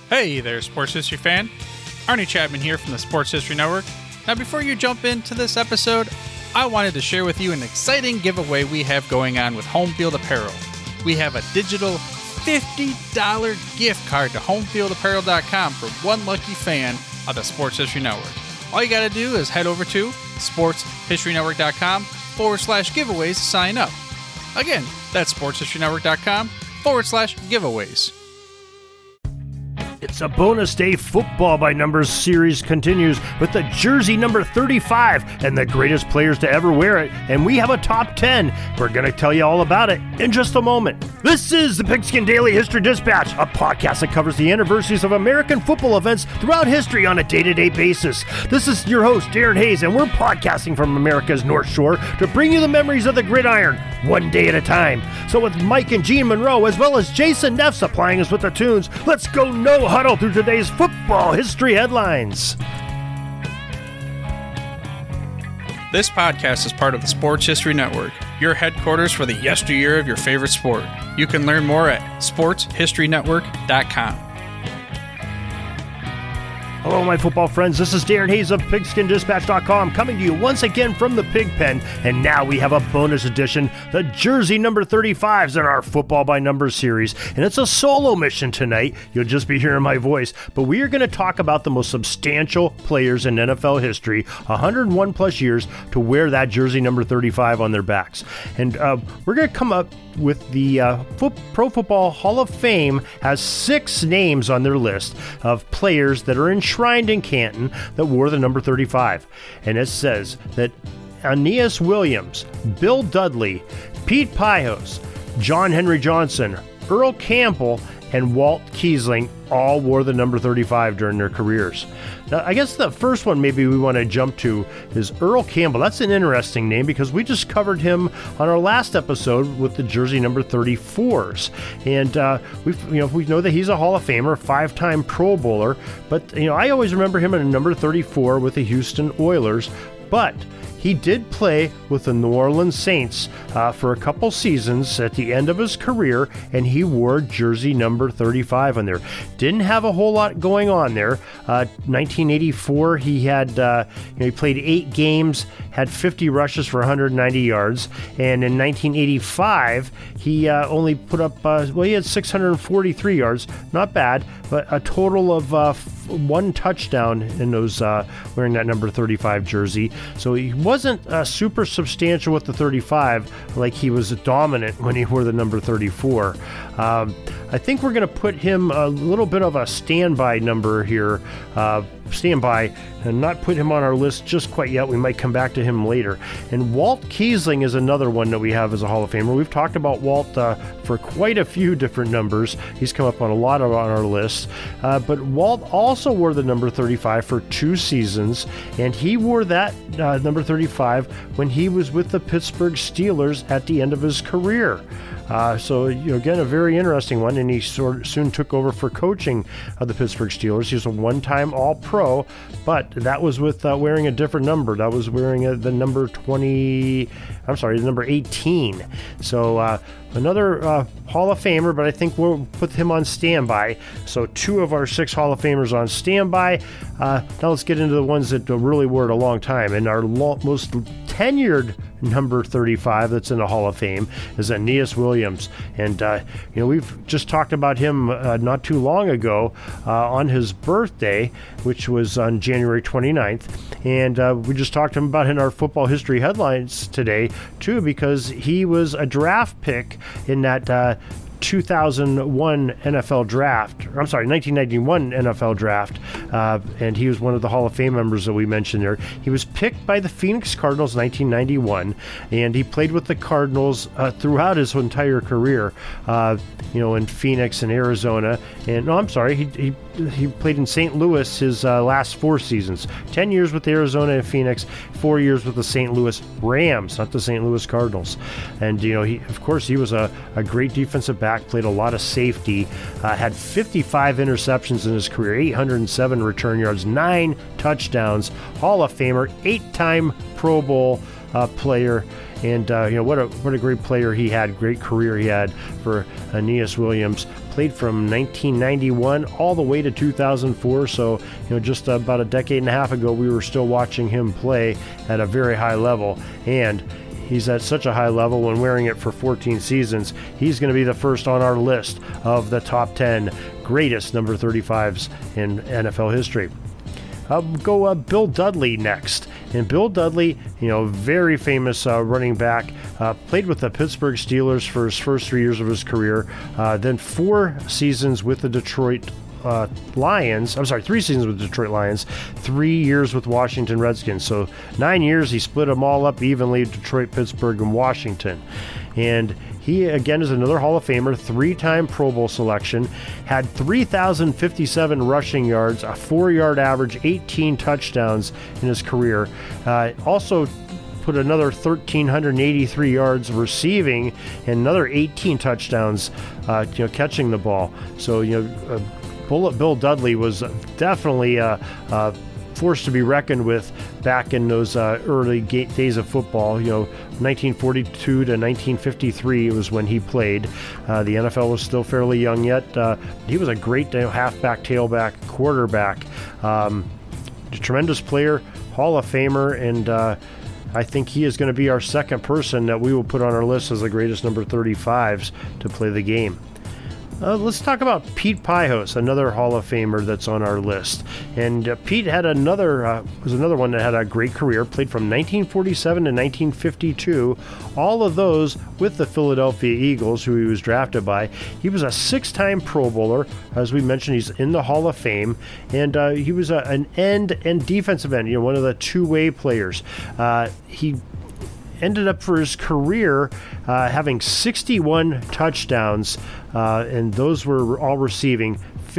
Hey there, Sports History fan. Arnie Chapman here from the Sports History Network. Now, before you jump into this episode, I wanted to share with you an exciting giveaway we have going on with Home Field Apparel. We have a digital $50 gift card to homefieldapparel.com for one lucky fan of the Sports History Network. All you got to do is head over to sportshistorynetwork.com/giveaways to sign up. Again, that's sportshistorynetwork.com/giveaways. It's a bonus day. Football by Numbers series continues with the jersey number 35 and the greatest players to ever wear it. And we have a top 10. We're going to tell you all about it in just a moment. This is the Pigskin Daily History Dispatch, a podcast that covers the anniversaries of American football events throughout history on a day-to-day basis. This is your host, Darren Hayes, and we're podcasting from America's North Shore to bring you the memories of the gridiron, one day at a time. So with Mike and Gene Monroe, as well as Jason Neff supplying us with the tunes, let's go no huddle through today's football history headlines. This podcast is part of the Sports History Network, your headquarters for the yesteryear of your favorite sport. You can learn more at sportshistorynetwork.com. Hello, my football friends. This is Darren Hayes of PigskinDispatch.com coming to you once again from the Pig Pen. And now we have a bonus edition, the jersey number 35s in our Football by Numbers series. And it's a solo mission tonight. You'll just be hearing my voice. But we are going to talk about the most substantial players in NFL history, 101 plus years, to wear that jersey number 35 on their backs. And we're going to come up with the Pro Football Hall of Fame has 6 names on their list of players that are enshrined in Canton that wore the number 35. And it says that Aeneas Williams, Bill Dudley, Pete Pijos, John Henry Johnson, Earl Campbell, and Walt Kiesling all wore the number 35 during their careers. Now, I guess the first one maybe we want to jump to is Earl Campbell. That's an interesting name because we just covered him on our last episode with the jersey number 34s. And we know that he's a Hall of Famer, 5-time Pro Bowler, but I always remember him at number 34 with the Houston Oilers. But he did play with the New Orleans Saints for a couple seasons at the end of his career, and he wore jersey number 35 on there. Didn't have a whole lot going on there. 1984, he had he played 8 games, had 50 rushes for 190 yards, and in 1985, he only put up he had 643 yards, not bad, but a total of 1 touchdown in those wearing that number 35 jersey. So he wasn't super substantial with the 35 like he was dominant when he wore the number 34. I think we're going to put him a little bit of a standby number here, standby, and not put him on our list just quite yet. We might come back to him later. And Walt Kiesling is another one that we have as a Hall of Famer. We've talked about Walt for quite a few different numbers. He's come up on a lot on our list. But Walt also wore the number 35 for 2 seasons, and he wore that number 35 when he was with the Pittsburgh Steelers at the end of his career. So again, a very interesting one, and he soon took over for coaching of the Pittsburgh Steelers. He was a 1-time All-Pro, but that was with wearing a different number. That was wearing the number 18. So another Hall of Famer, but I think we'll put him on standby. So 2 of our 6 Hall of Famers on standby. Now let's get into the ones that really wore it a long time. And our most tenured number 35 that's in the Hall of Fame is Aeneas Williams. And, we've just talked about him not too long ago on his birthday, which was on January 29th. And we just talked to him about in our football history headlines today, too, because he was a draft pick in that 2001 NFL draft. I'm sorry, 1991 NFL draft, and he was one of the Hall of Fame members that we mentioned there. He was picked by the Phoenix Cardinals in 1991, and he played with the Cardinals throughout his entire career, in Phoenix and Arizona. And he played in St. Louis his last 4 seasons. 10 years with Arizona and Phoenix, 4 years with the St. Louis Rams, not the St. Louis Cardinals. And he was a great defensive back, played a lot of safety, had 55 interceptions in his career, 807 return yards, 9 touchdowns, Hall of Famer, 8-time Pro Bowl player. And what a great player he had, great career he had for Aeneas Williams. played from 1991 all the way to 2004. So, just about a decade and a half ago, we were still watching him play at a very high level. And he's at such a high level when wearing it for 14 seasons. He's going to be the first on our list of the top 10 greatest number 35s in NFL history. I'll go Bill Dudley next. And Bill Dudley, very famous running back, played with the Pittsburgh Steelers for his first 3 years of his career, then 4 seasons with the Detroit Lions. 3 seasons with the Detroit Lions, 3 years with Washington Redskins. So 9 years, he split them all up evenly, Detroit, Pittsburgh, and Washington. And he, again, is another Hall of Famer, 3-time Pro Bowl selection, had 3,057 rushing yards, a 4-yard average, 18 touchdowns in his career. Also put another 1,383 yards receiving and another 18 touchdowns, catching the ball. So, Bullet Bill Dudley was definitely force to be reckoned with back in those early days of football. 1942 to 1953 was when he played. The NFL was still fairly young yet. He was a great halfback, tailback, quarterback. A tremendous player, Hall of Famer, and I think he is going to be our second person that we will put on our list as the greatest number 35s to play the game. Let's talk about Pete Pijos, another Hall of Famer that's on our list. And Pete had was another one that had a great career, played from 1947 to 1952, all of those with the Philadelphia Eagles, who he was drafted by. He was a 6-time Pro Bowler. As we mentioned, he's in the Hall of Fame. And he was an end and defensive end, one of the two-way players. He ended up for his career having 61 touchdowns, and those were all receiving,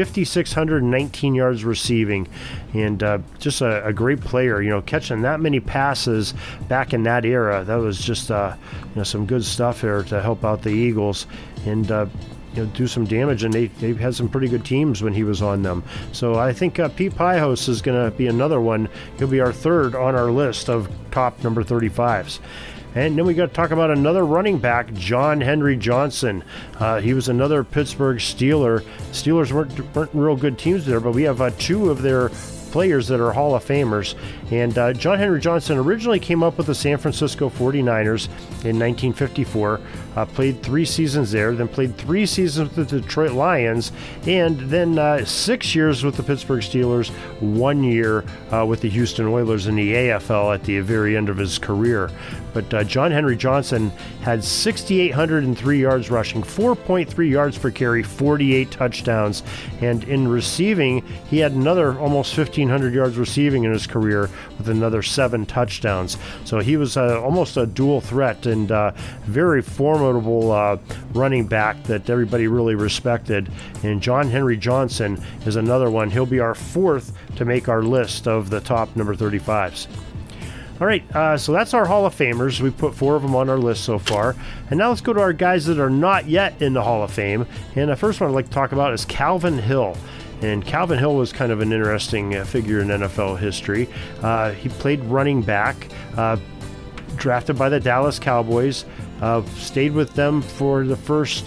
5,619 yards receiving, and just a great player. Catching that many passes back in that era, that was just some good stuff there to help out the Eagles and do some damage, and they had some pretty good teams when he was on them. So I think Pete Pijos is going to be another one. He'll be our third on our list of top number 35s. And then we got to talk about another running back, John Henry Johnson. He was another Pittsburgh Steeler. Steelers weren't real good teams there, but we have 2 of their players that are Hall of Famers. And John Henry Johnson originally came up with the San Francisco 49ers in 1954, played 3 seasons there, then played 3 seasons with the Detroit Lions, and then 6 years with the Pittsburgh Steelers, 1 year with the Houston Oilers in the AFL at the very end of his career. But John Henry Johnson had 6,803 yards rushing, 4.3 yards per carry, 48 touchdowns. And in receiving, he had another almost 1,500 yards receiving in his career with another 7 touchdowns. So he was almost a dual threat and very formidable running back that everybody really respected. And John Henry Johnson is another one. He'll be our 4th to make our list of the top number 35s. All right, so that's our Hall of Famers. We put 4 of them on our list so far. And now let's go to our guys that are not yet in the Hall of Fame. And the first one I'd like to talk about is Calvin Hill. And Calvin Hill was kind of an interesting figure in NFL history. He played running back, drafted by the Dallas Cowboys, stayed with them for the first,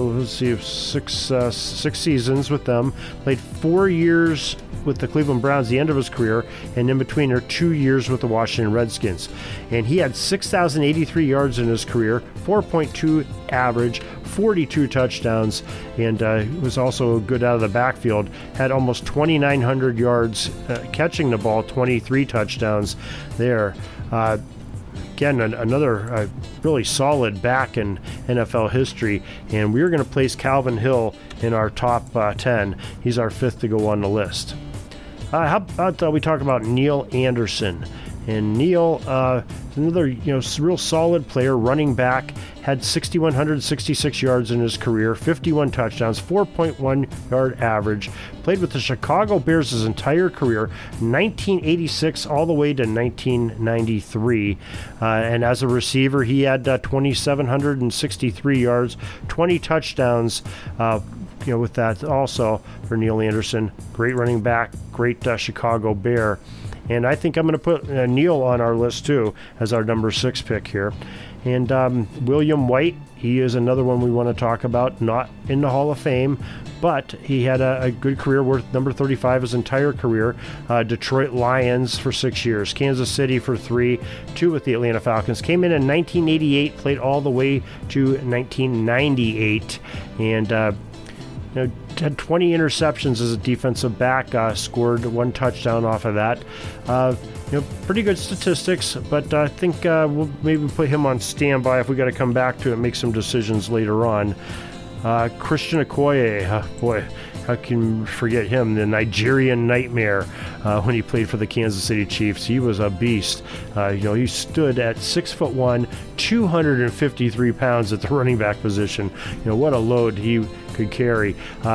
6 seasons with them, played 4 years with the Cleveland Browns, the end of his career, and in between are 2 years with the Washington Redskins. And he had 6,083 yards in his career, 4.2 average, 42 touchdowns, and was also good out of the backfield. Had almost 2,900 yards catching the ball, 23 touchdowns there. Again, another really solid back in NFL history, and we're going to place Calvin Hill in our top 10. He's our 5th to go on the list. How about we talk about Neil Anderson? And Neil, another real solid player, running back, had 6,166 yards in his career, 51 touchdowns, 4.1 yard average. Played with the Chicago Bears his entire career, 1986 all the way to 1993. And as a receiver, he had 2,763 yards, 20 touchdowns. With that also for Neil Anderson, great running back, great Chicago Bear. And I think I'm going to put Neil on our list too as our number 6 pick here. And William White, he is another one we want to talk about, not in the Hall of Fame, but he had a good career, worth number 35 his entire career. Detroit Lions for 6 years, Kansas City for 3, 2 with the Atlanta Falcons. Came in 1988, played all the way to 1998, and had 20 interceptions as a defensive back, scored 1 touchdown off of that. Pretty good statistics, but I think we'll maybe put him on standby if we got to come back to it and make some decisions later on. Christian Okoye, boy, how can you forget him? The Nigerian Nightmare when he played for the Kansas City Chiefs. He was a beast. He stood at 6'1", 253 pounds at the running back position. What a load he could carry.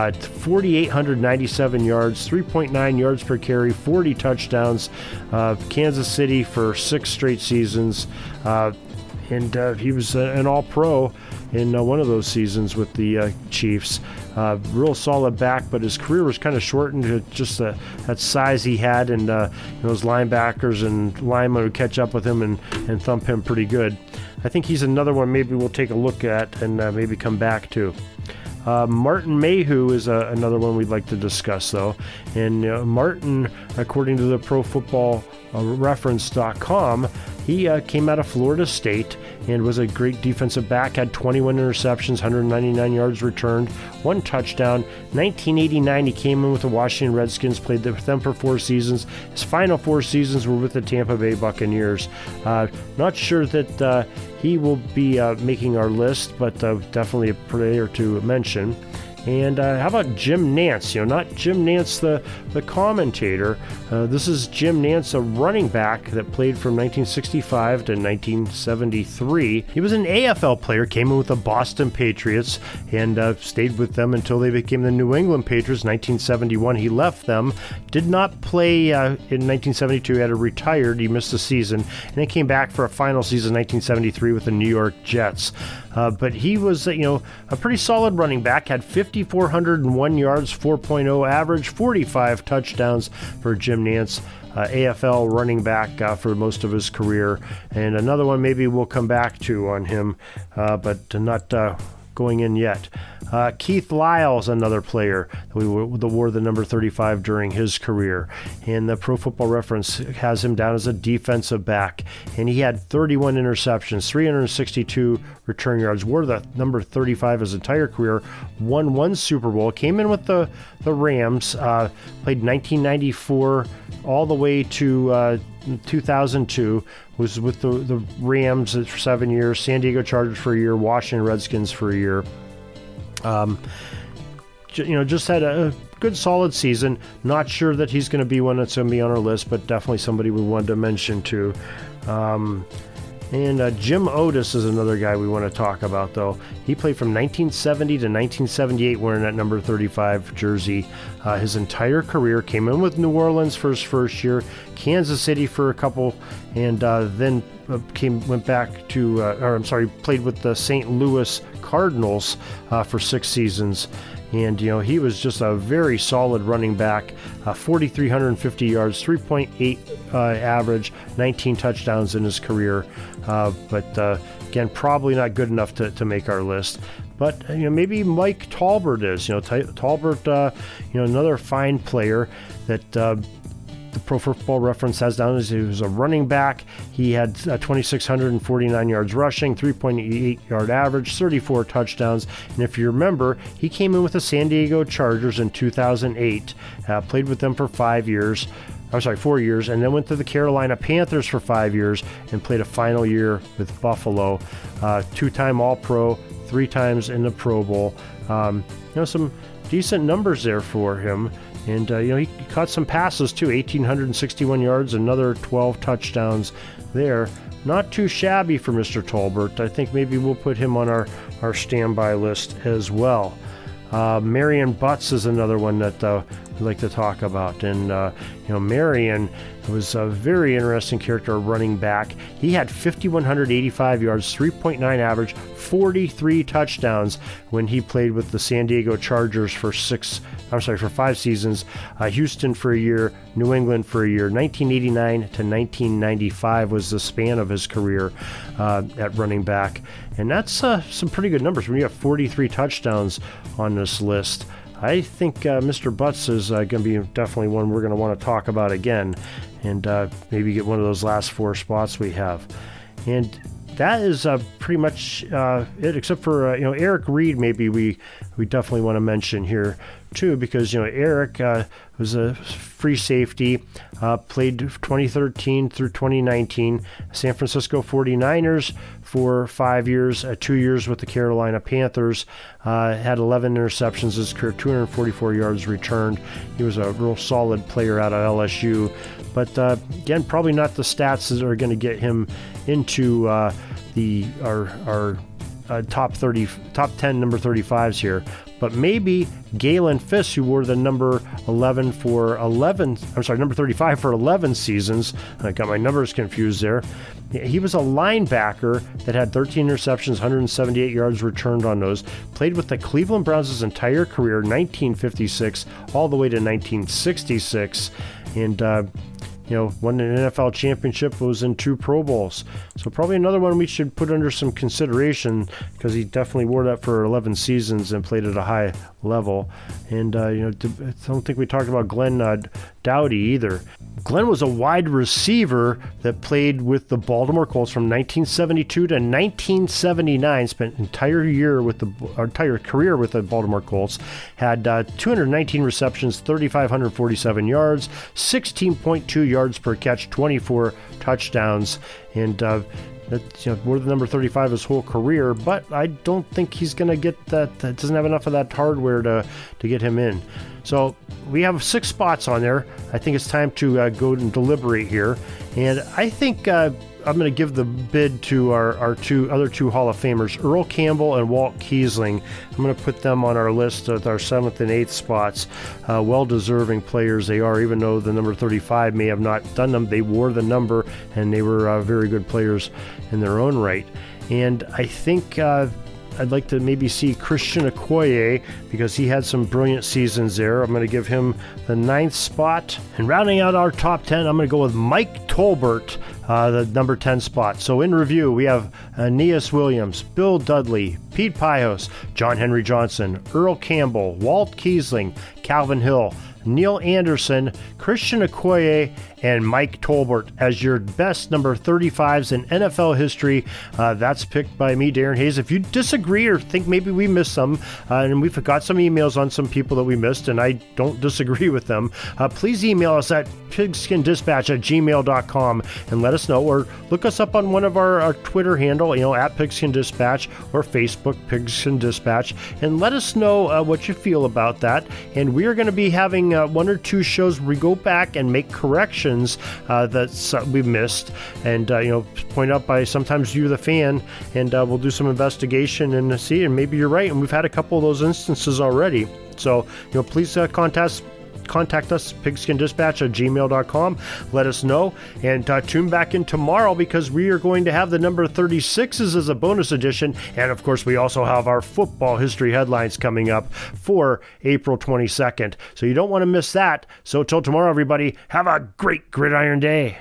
4,897 yards, 3.9 yards per carry, 40 touchdowns. Kansas City for 6 straight seasons. And he was an all-pro in one of those seasons with the Chiefs. Real solid back, but his career was kind of shortened to just that size he had, and those linebackers and linemen would catch up with him and thump him pretty good. I think he's another one maybe we'll take a look at and maybe come back to. Martin Mayhew is another one we'd like to discuss, though. And Martin, according to the Pro Football Reference.com, he came out of Florida State and was a great defensive back, had 21 interceptions, 199 yards returned, 1 touchdown. 1989, he came in with the Washington Redskins, played with them for 4 seasons. His final 4 seasons were with the Tampa Bay Buccaneers. Not sure that he will be making our list, but definitely a player to mention. And how about Jim Nantz? Not Jim Nantz, the commentator. This is Jim Nantz, a running back that played from 1965 to 1973. He was an AFL player, came in with the Boston Patriots, and stayed with them until they became the New England Patriots. 1971, he left them. Did not play in 1972. He had retired. He missed a season, and then came back for a final season in 1973 with the New York Jets. But he was, a pretty solid running back, had 5,401 yards, 4.0 average, 45 touchdowns for Jim Nantz, AFL running back for most of his career. And another one maybe we'll come back to on him, but not going in yet. Keith Lyles, another player that wore the number 35 during his career. And the Pro Football Reference has him down as a defensive back. And he had 31 interceptions, 362 return yards, wore the number 35 his entire career, won 1 Super Bowl, came in with the Rams, played 1994 all the way to 2002, was with the Rams for 7 years, San Diego Chargers for a year, Washington Redskins for a year. Just had a good solid season. Not sure that he's going to be one that's going to be on our list, but definitely somebody we wanted to mention too. And Jim Otis is another guy we want to talk about, though. He played from 1970 to 1978 wearing that number 35 jersey. His entire career, came in with New Orleans for his first year, Kansas City for a couple, and then went back to, played with the St. Louis Cardinals for 6 seasons. And, he was just a very solid running back, 4,350 yards, 3.8 average, 19 touchdowns in his career. But again, probably not good enough to make our list. But, maybe Mike Tolbert is. Tolbert, another fine player that the Pro Football Reference has down as he was a running back. He had 2,649 yards rushing, 3.8 yard average, 34 touchdowns. And if you remember, he came in with the San Diego Chargers in 2008, played with them for 4 years, and then went to the Carolina Panthers for 5 years and played a final year with Buffalo. 2-time All-Pro, 3 times in the Pro Bowl. Some decent numbers there for him. And, he caught some passes, too, 1,861 yards, another 12 touchdowns there. Not too shabby for Mr. Tolbert. I think maybe we'll put him on our standby list as well. Marion Butts is another one that we like to talk about. And, Marion was a very interesting character, running back. He had 5,185 yards, 3.9 average, 43 touchdowns when he played with the San Diego Chargers for 5 seasons, Houston for a year, New England for a year. 1989 to 1995 was the span of his career at running back. And that's some pretty good numbers when you have 43 touchdowns on this list. I think Mr. Butts is going to be definitely one we're going to want to talk about again, and maybe get one of those last 4 spots we have. And that is pretty much it, except for Eric Reid. Maybe we definitely want to mention here too, because Eric was a free safety, played 2013 through 2019, San Francisco 49ers for 5 years, 2 years with the Carolina Panthers, had 11 interceptions in his career, 244 yards returned. He was a real solid player out of LSU, but again, probably not the stats that are going to get him into our top 10 number 35s here. But maybe Galen Fisk, who wore the number 35 for 11 seasons. I got my numbers confused there. He was a linebacker that had 13 interceptions, 178 yards returned on those. Played with the Cleveland Browns his entire career, 1956 all the way to 1966. And won an NFL championship, was in 2 Pro Bowls. So probably another one we should put under some consideration, because he definitely wore that for 11 seasons and played at a high level. And, I don't think we talked about Glenn Doughty either. Glenn was a wide receiver that played with the Baltimore Colts from 1972 to 1979, spent an entire career with the Baltimore Colts, had 219 receptions, 3,547 yards, 16.2 yards per catch, 24 touchdowns, and that's more than number 35 his whole career. But I don't think he's going to get that. Doesn't have enough of that hardware to get him in. So we have 6 spots on there. I think it's time to go and deliberate here. And I think I'm going to give the bid to our other two Hall of Famers, Earl Campbell and Walt Kiesling. I'm going to put them on our list with our 7th and 8th spots. Well-deserving players they are, even though the number 35 may have not done them. They wore the number, and they were very good players in their own right. And I think I'd like to maybe see Christian Okoye, because he had some brilliant seasons there. I'm going to give him the 9th spot. And rounding out our top 10, I'm going to go with Mike Tolbert, the number 10 spot. So in review, we have Aeneas Williams, Bill Dudley, Pete Pijos, John Henry Johnson, Earl Campbell, Walt Kiesling, Calvin Hill, Neil Anderson, Christian Okoye, and Mike Tolbert as your best number 35s in NFL history. That's picked by me, Darren Hayes. If you disagree or think maybe we missed some, and we've got some emails on some people that we missed, and I don't disagree with them, please email us at pigskindispatch@gmail.com and let us know, or look us up on one of our Twitter handle, at Pigskin Dispatch, or Facebook Pigskin Dispatch, and let us know what you feel about that. And we are going to be having 1 or 2 shows where we go back and make corrections that we missed, and point out by sometimes you, the fan, and we'll do some investigation and see, and maybe you're right, and we've had a couple of those instances already. So please contact us, pigskindispatch@gmail.com. Let us know, and tune back in tomorrow, because we are going to have the number 36s as a bonus edition, and of course we also have our football history headlines coming up for April 22nd. So you don't want to miss that. So till tomorrow, everybody, have a great Gridiron Day.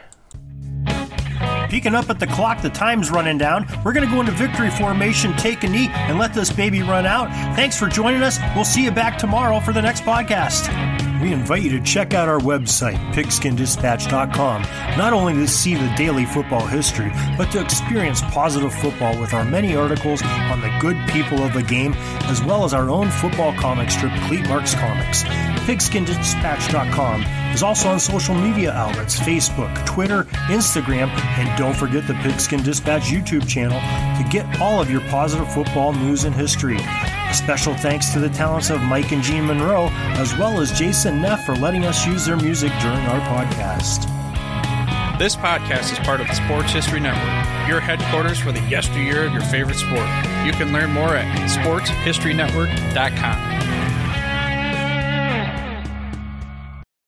Peeking up at the clock, the time's running down. We're going to go into victory formation, take a knee, and let this baby run out. Thanks for joining us. We'll see you back tomorrow for the next podcast. We invite you to check out our website, pigskindispatch.com, not only to see the daily football history, but to experience positive football with our many articles on the good people of the game, as well as our own football comic strip, Cleat Marks Comics. Pigskindispatch.com is also on social media outlets, Facebook, Twitter, Instagram, and don't forget the Pigskin Dispatch YouTube channel to get all of your positive football news and history. A special thanks to the talents of Mike and Gene Monroe, as well as Jason Neff, for letting us use their music during our podcast. This podcast is part of the Sports History Network, your headquarters for the yesteryear of your favorite sport. You can learn more at sportshistorynetwork.com.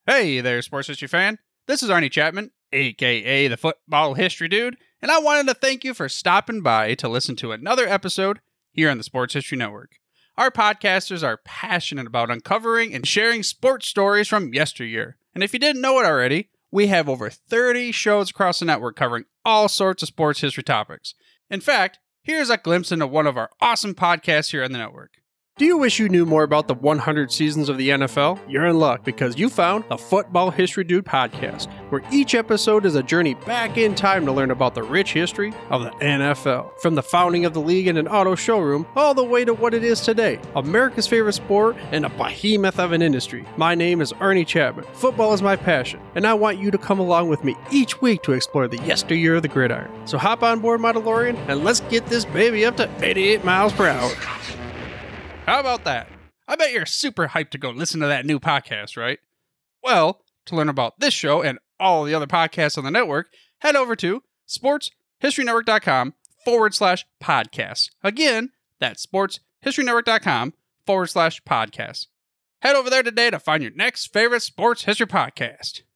Hey there, sports history fan. This is Arnie Chapman, aka the Football History Dude, and I wanted to thank you for stopping by to listen to another episode here on the Sports History Network. Our podcasters are passionate about uncovering and sharing sports stories from yesteryear. And if you didn't know it already, we have over 30 shows across the network covering all sorts of sports history topics. In fact, here's a glimpse into one of our awesome podcasts here on the network. Do you wish you knew more about the 100 seasons of the NFL? You're in luck because you found the Football History Dude podcast, where each episode is a journey back in time to learn about the rich history of the NFL. From the founding of the league in an auto showroom, all the way to what it is today, America's favorite sport and a behemoth of an industry. My name is Arnie Chapman. Football is my passion, and I want you to come along with me each week to explore the yesteryear of the gridiron. So hop on board my DeLorean and let's get this baby up to 88 miles per hour. How about that? I bet you're super hyped to go listen to that new podcast, right? Well, to learn about this show and all the other podcasts on the network, head over to sportshistorynetwork.com/podcasts. Again, that's sportshistorynetwork.com/podcasts. Head over there today to find your next favorite sports history podcast.